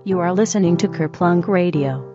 You are listening to Kerplunk Radio.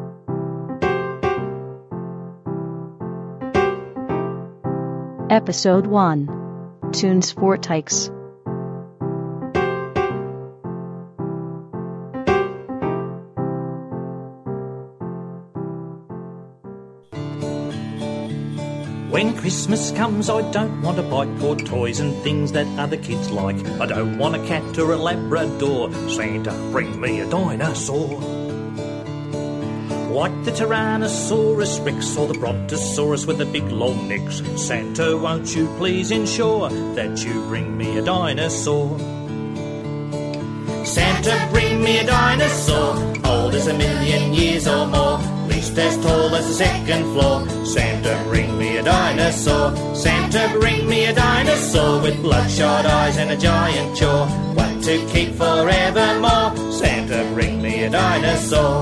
Episode 1. Tunes for Tykes. When Christmas comes, I don't want a bike or toys and things that other kids like. I don't want a cat or a Labrador. Santa, bring me a dinosaur. Like the Tyrannosaurus Rex or the Brontosaurus with the big long necks. Santa, won't you please ensure that you bring me a dinosaur? Santa, bring me a dinosaur, old as 1,000,000 years or more, least as tall as the second floor. Santa, bring me a dinosaur. Santa, bring me a dinosaur with bloodshot eyes and a giant jaw, one to keep forevermore. Santa, bring me a dinosaur.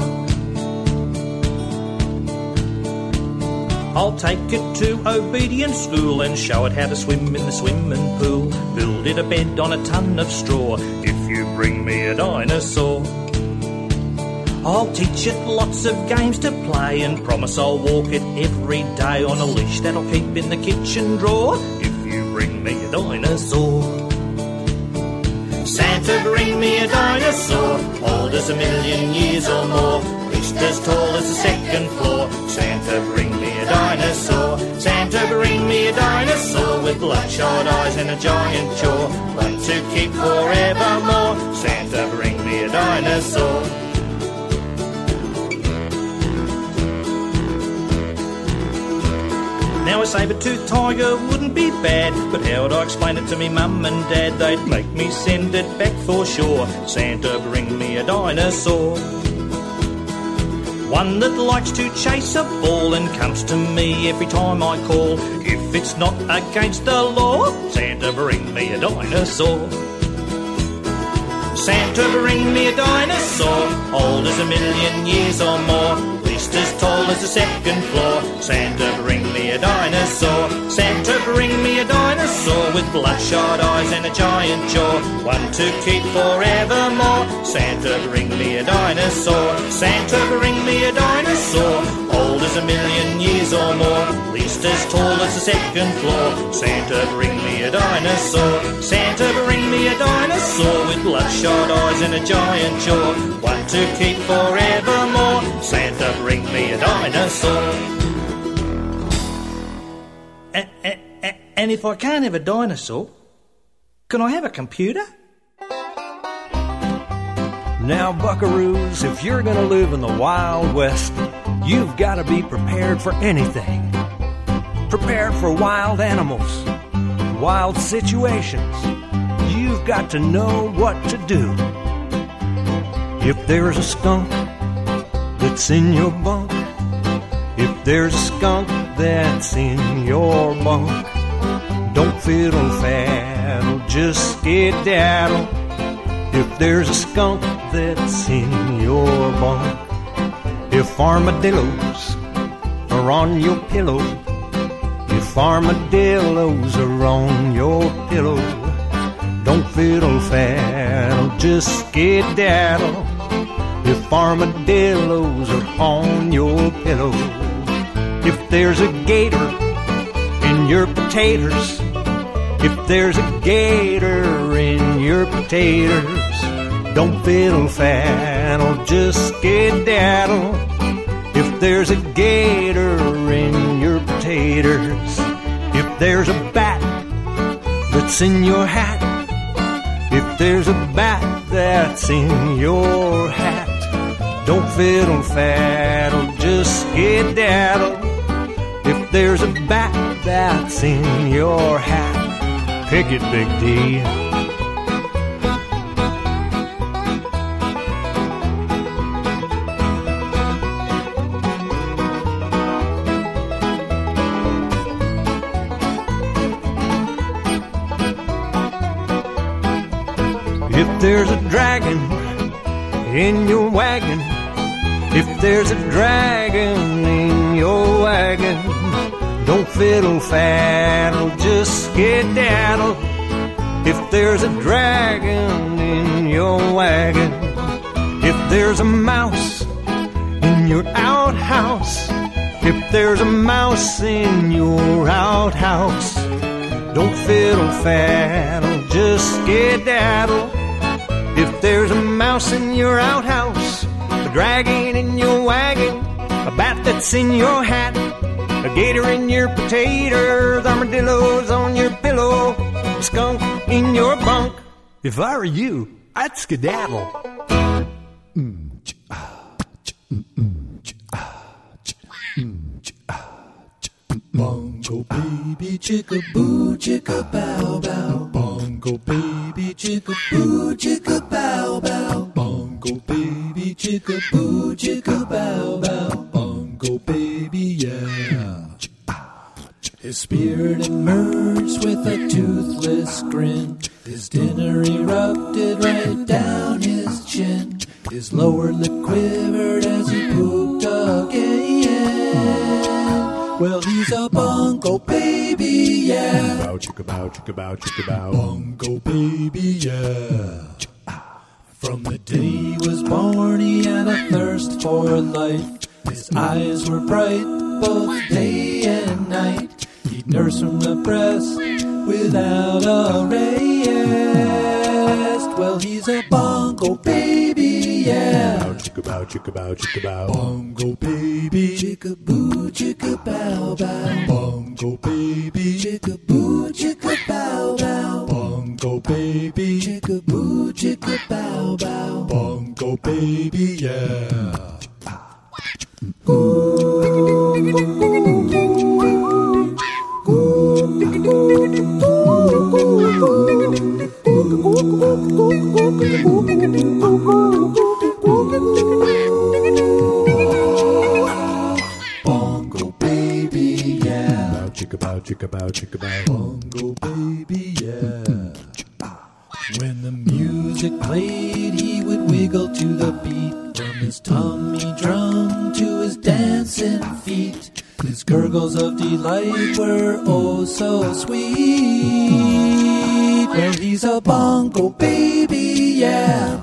I'll take it to obedience school and show it how to swim in the swimming pool. Build it a bed on a ton of straw if you bring me a dinosaur. I'll teach it lots of games to play and promise I'll walk it every day on a leash that I'll keep in the kitchen drawer if you bring me a dinosaur. Santa, bring me a dinosaur, old as 1,000,000 years or more, least as tall as the second floor. Santa, bring me a dinosaur. Santa, bring me a dinosaur with bloodshot eyes and a giant jaw, one to keep forevermore. Santa, bring me a dinosaur. Now a saber-toothed tiger wouldn't be bad, but how would I explain it to me mum and dad? They'd make me send it back for sure. Santa, bring me a dinosaur, one that likes to chase a ball and comes to me every time I call. If it's not against the law, Santa, bring me a dinosaur. Santa, bring me a dinosaur, old as 1,000,000 years or more, least as tall as the second floor. Santa, bring me a dinosaur. Santa, bring me a dinosaur with bloodshot eyes and a giant jaw, one to keep forevermore. Santa, bring me a dinosaur. Santa, bring me a dinosaur, old as 1,000,000 years or more, least as tall as the second floor. Santa, bring me a dinosaur. Santa, bring me a dinosaur with bloodshot eyes and a giant jaw, one to keep forevermore. Santa, bring me a dinosaur. And if I can't have a dinosaur, can I have a computer? Now, buckaroos, if you're going to live in the Wild West, you've got to be prepared for anything. Prepared for wild animals, wild situations. You've got to know what to do. If there's a skunk that's in your bunk, if there's a skunk that's in your bunk, don't fiddle-faddle, just skedaddle. If there's a skunk that's in your bunk, if armadillos are on your pillow, if armadillos are on your pillow, don't fiddle-faddle, just skedaddle. If armadillos are on your pillow, if there's a gator in your potatoes, if there's a gator in your potatoes, don't fiddle-faddle, just skedaddle. If there's a gator in your potatoes, if there's a bat that's in your hat, if there's a bat that's in your hat, don't fiddle-faddle, just skedaddle. If there's a bat that's in your hat, pick it, Big D. If there's a dragon in your wagon, if there's a dragon in your wagon, don't fiddle-faddle, just skedaddle. If there's a dragon in your wagon, if there's there's a mouse in your outhouse, if there's a mouse in your outhouse, don't fiddle faddle, just skedaddle. If there's a mouse in your outhouse, a dragon in your wagon, a bat that's in your hat, a gator in your potatoes, armadillos on your pillow, a skunk in your bunk. If I were you, I'd skedaddle. Bongo baby chicka boo chicka bow bow. Bongo baby chicka boo chicka bow bow. Bongo baby chicka boo chicka bow bow. Bongo baby yeah. His spirit emerged with a toothless grin. His dinner erupted right down his chin. His lower lip quivered as he pooped again. Well, he's a bongo baby, yeah. Bow, chicka bow, chicka bow, chicka bow. Bongo baby, yeah. From the day he was born, he had a thirst for life. His eyes were bright both day and night. He'd nurse from the breast without a rest. Well, he's a bongo baby, yeah. Bow, chicka bow, chicka bow, chicka bow. Bongo baby, chicka boo, chicka bow bow. Bongo baby, chicka boo, chicka bow bow. Bongo baby, chicka boo, chicka bow bow. Bongo baby, yeah. Bongo baby, yeah. Bow chicka bow chicka bow chicka bow. Bongo baby, yeah. When the music played, he would wiggle to the beat. From his tummy drum to his dancing feet, his gurgles of delight were oh so sweet. Well, he's a bongo baby, yeah.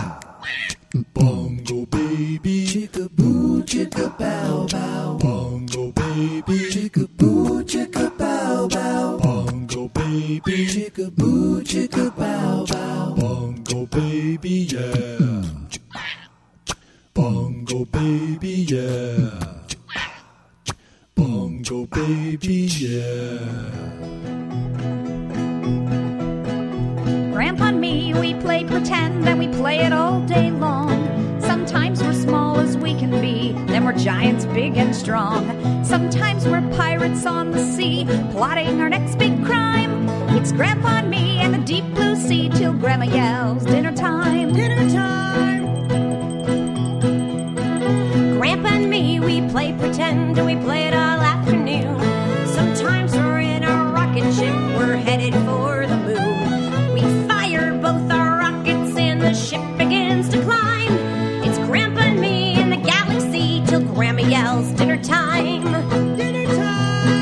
Bongo baby, chicka boo, chicka bow bow. Bongo baby, chicka boo, chicka bow bow. Bongo baby, chicka boo, chicka bow bow. Bongo baby, yeah. Bongo baby, yeah. Bongo baby, yeah. Grandpa and me, we play pretend and we play it all day long. Sometimes we're small as we can be, then we're giants big and strong. Sometimes we're pirates on the sea, plotting our next big crime. It's Grandpa and me and the deep blue sea till Grandma yells, dinner time, dinner time. Grandpa and me, we play pretend and we play it all afternoon. Sometimes we're in a rocket ship, we're headed for the moon. We fire both our rockets and the ship begins to climb. It's Grandpa and me in the galaxy till Grandma yells, dinner time, dinner time.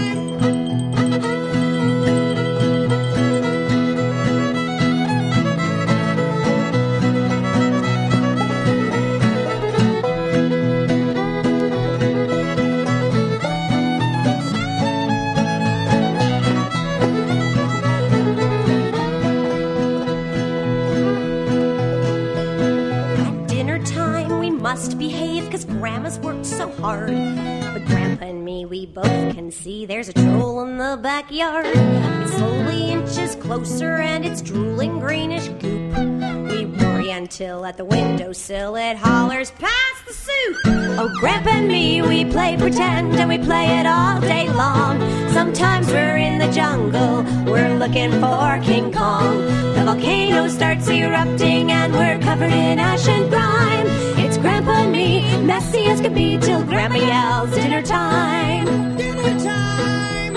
Must behave, cause Grandma's worked so hard. But Grandpa and me, we both can see there's a troll in the backyard. It slowly inches closer and it's drooling greenish goop. We worry until at the windowsill it hollers, pass the soup. Oh, Grandpa and me, we play pretend and we play it all day long. Sometimes we're in the jungle, we're looking for King Kong. The volcano starts erupting and we're covered in ash and grime. It's Grandpa and me, messy as can be, till Grandma yells, dinner time, dinner time.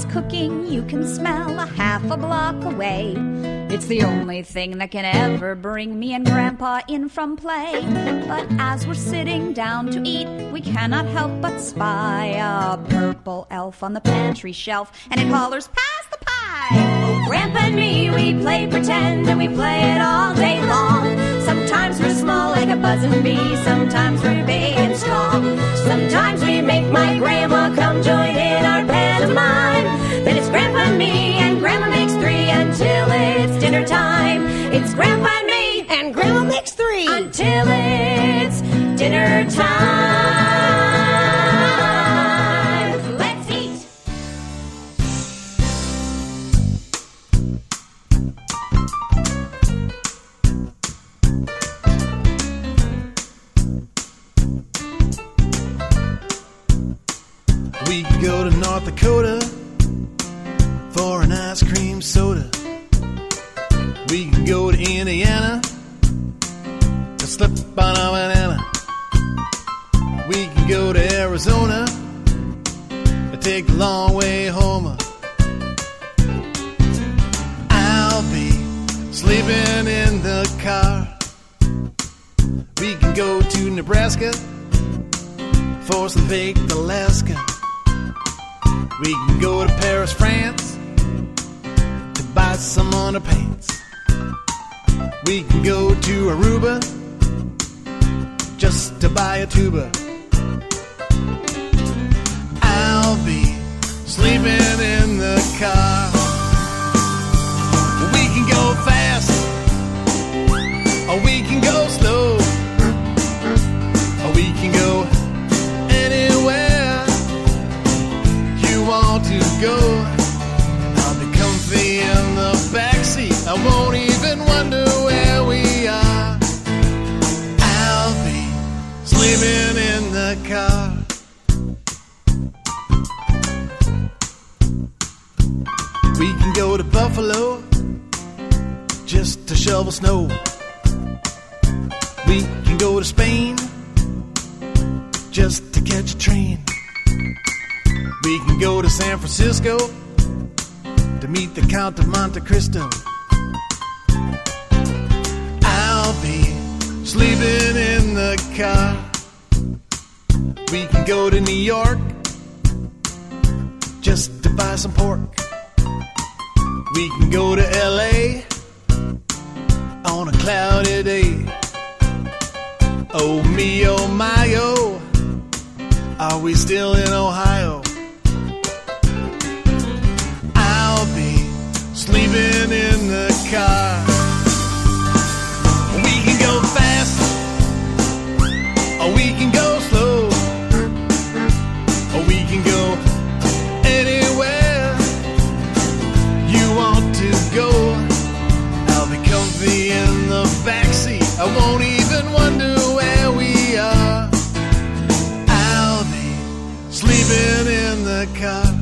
cooking you can smell a half a block away. It's the only thing that can ever bring me and Grandpa in from play. But as we're sitting down to eat, we cannot help but spy a purple elf on the pantry shelf, and it hollers, "Pass the pie!" Oh, Grandpa and me, we play pretend, and we play it all day long. Sometimes we're small like a buzzing bee, sometimes we're big and strong. Sometimes we make my grandma come join in our pantomime. Then it's Grandpa and me, and Grandma makes three until it's dinner time. It's Grandpa and me, and Grandma makes three until it's dinner time. Let's eat. We can go to North Dakota for an ice cream soda. We can go to Indiana to slip on a banana. We can go to Arizona to take the long way home. I'll be sleeping in the car. We can go to Nebraska for some baked Alaska. We can go to Paris, France to buy some underpants. We can go to Aruba just to buy a tuba. I'll be sleeping in the car. We can go fast, or we can go slow, or we can go anywhere you want to go. I'll be comfy in the backseat, I won't even wonder where we are. I'll be sleeping in the car. We can go to Buffalo just to shovel snow. We can go to Spain just to catch a train. We can go to San Francisco to meet the Count of Monte Cristo. I'll be sleeping in the car. We can go to New York just to buy some pork. We can go to LA on a cloudy day. Oh me, oh my, oh, are we still in Ohio? I'll be sleeping in the car. We can go fast, or we can go slow, or we can go anywhere you want to go. I'll be comfy in the backseat, I won't even wonder where we are. I'll be sleeping in the car.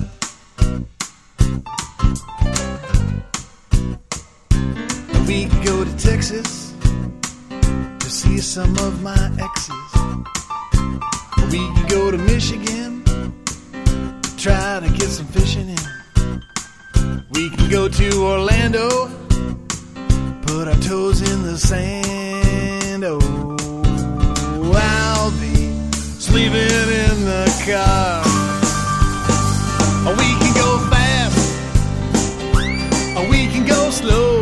We can go to Texas to see some of my exes. We can go to Michigan to try to get some fishing in. We can go to Orlando, put our toes in the sand. Oh, I'll be sleeping in the car. We can go fast, or we can go slow,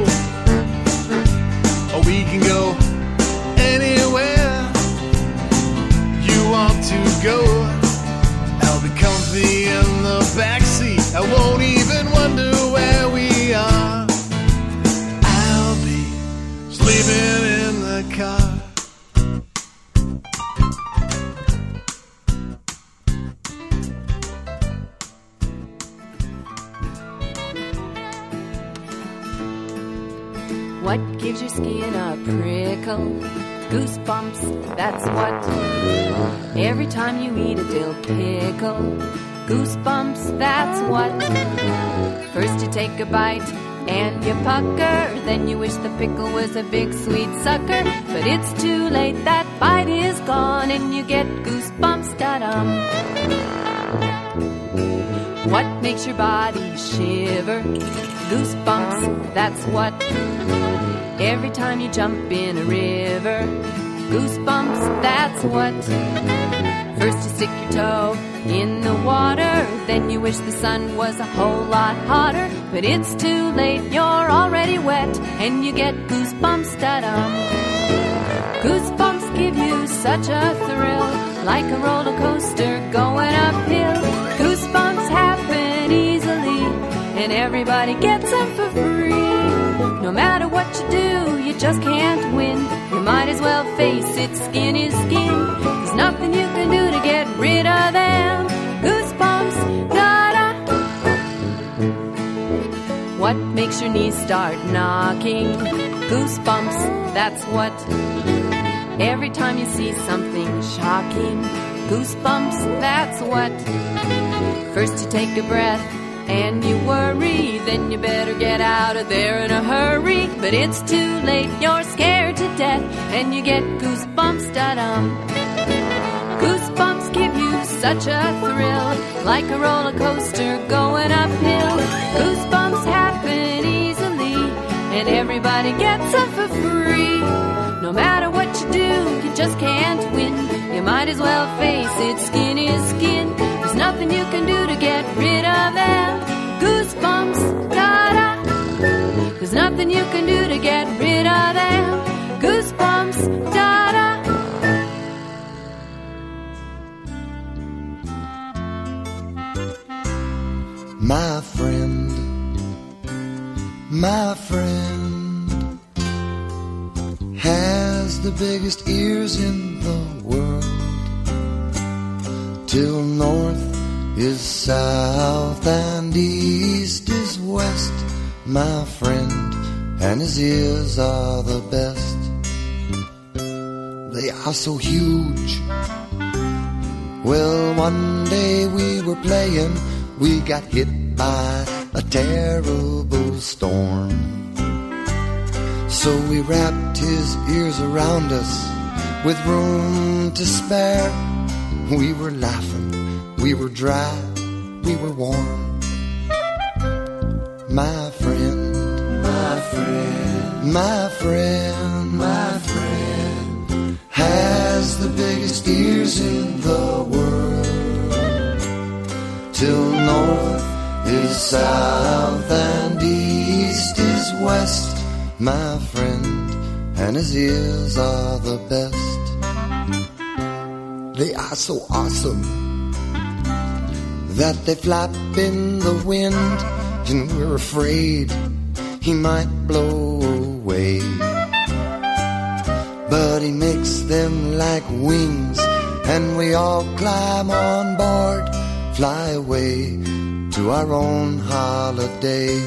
or we can go anywhere you want to go. I'll be comfy in the backseat, I won't even wonder where we are. I'll be sleeping in the car. What gives your skin a prickle? Goosebumps, that's what. Every time you eat a dill pickle, goosebumps, that's what. First you take a bite and you pucker, then you wish the pickle was a big sweet sucker. But it's too late, that bite is gone, and you get goosebumps, da-dum. What makes your body shiver? Goosebumps, that's what. Every time you jump in a river, goosebumps, that's what. First you stick your toe in the water, then you wish the sun was a whole lot hotter. But it's too late, you're already wet, and you get goosebumps, da-dum. Goosebumps give you such a thrill, like a roller coaster going uphill. Goosebumps happen easily, and everybody gets them for free. No matter what you do, you just can't win. You might as well face it, skin is skin. There's nothing you can do to get rid of them. Goosebumps, da-da. What makes your knees start knocking? Goosebumps, that's what. Every time you see something shocking, goosebumps, that's what. First you take a breath and you worry, then you better get out of there in a hurry. But it's too late, you're scared to death, and you get goosebumps, da-dum. Goosebumps give you such a thrill, like a roller coaster going uphill. Goosebumps happen easily, and everybody gets them for free. No matter what you do, you just can't win. You might as well face it, skin is skin. There's nothing you can do to get rid of them. Goosebumps, da-da. There's nothing you can do to get rid of them. Goosebumps, da-da. My friend has the biggest ears in the world. Till north is south and east is west. My friend, and his ears are the best. They are so huge. Well, one day we were playing, we got hit by a terrible storm. So we wrapped his ears around us with room to spare. We were laughing, we were dry, we were warm. My friend, my friend, my friend, my friend has the biggest ears in the world. Till north is south and east is west. My friend, and his ears are the best. They are so awesome that they flap in the wind, and we're afraid he might blow away. But he makes them like wings, and we all climb on board, fly away to our own holiday.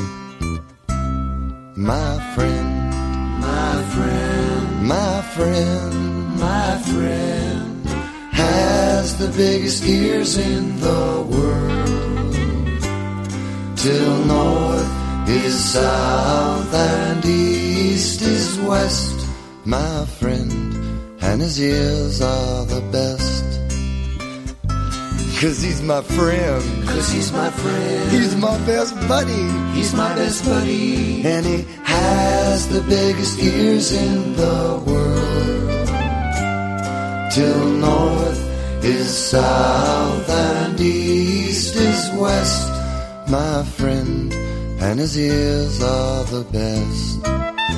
My friend, my friend, my friend, my friend has the biggest ears in the world. Till north is south and east is west. My friend, and his ears are the best. 'Cause he's my friend. 'Cause he's my friend. He's my best buddy. He's my best buddy. And he has the biggest ears in the world. Till north is south and east is west. My friend, and his ears are the best.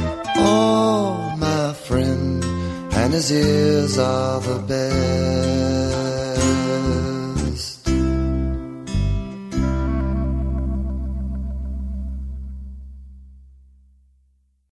Oh, my friend, and his ears are the best.